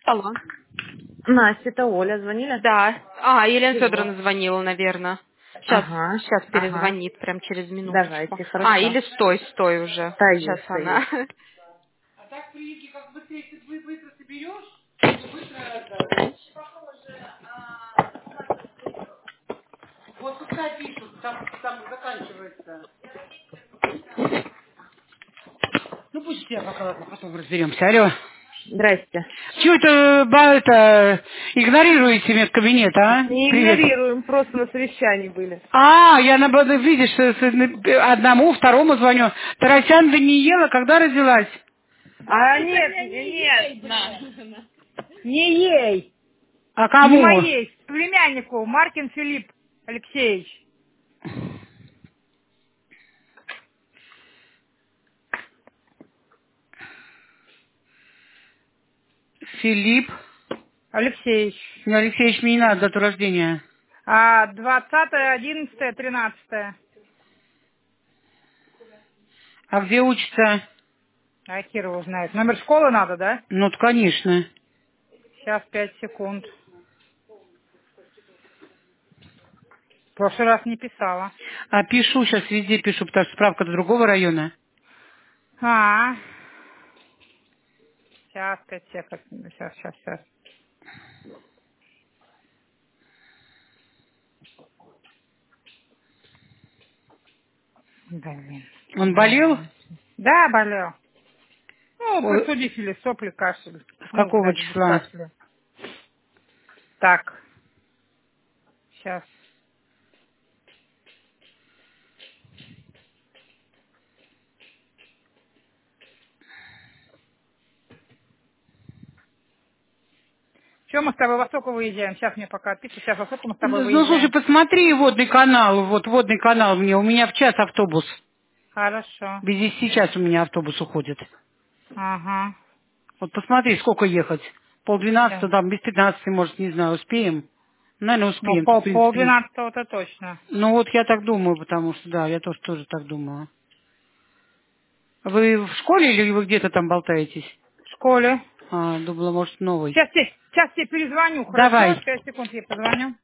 Алло. Настя, это Оля, звонили? Да. Елена Чего? Федоровна звонила, наверное. Сейчас, Ага, сейчас ага. перезвонит, прям через минуточку. Давайте, хорошо. Или стой уже. Стою, Сейчас стою. она. Ну пусть я пока ладно, потом разберемся. Алло. Здрасте. Чего игнорируете медкабинет, а? Не Привет. игнорируем, просто на совещании были. Я видишь, одному, второму звоню. Тарасян Даниела, когда родилась? А нет, нет, не ей, А не кому? моей, племяннику, Маркин Филипп Алексеевич. Филипп. Алексеевич. Алексеевич, мне не надо дату рождения. 20-11-13. А где учится? А хер его знает. Номер школы надо, да? Ну, конечно. Сейчас 5 секунд. В прошлый раз не писала. А пишу, сейчас везде пишу, потому что справка до другого района. А, сейчас 5 секунд. Сейчас. Блин. Он болел? Да, болел. Ну, Ой, простудители, сопли, кашель. с Ну, какого даже без числа? кашля. Так, сейчас. Что мы с тобой во сколько выезжаем? Сейчас мне пока отпишут. Сейчас во сколько мы с тобой Ну, слушай, выезжаем? посмотри водный канал, вот водный канал мне, у меня в час автобус. Хорошо. Без 10 час у меня автобус уходит. Ага. Вот посмотри, сколько ехать. Сейчас. 11:30, там, без 15, может, не знаю, успеем? Наверное, Ну, успеем, в принципе. 10:30-то точно. Ну, вот я так думаю, потому что, да, я тоже так думаю. Вы в школе или вы где-то там болтаетесь? В школе. Думала, может, новый. Сейчас тебе перезвоню, хорошо? Давай. 5 секунд я позвоню.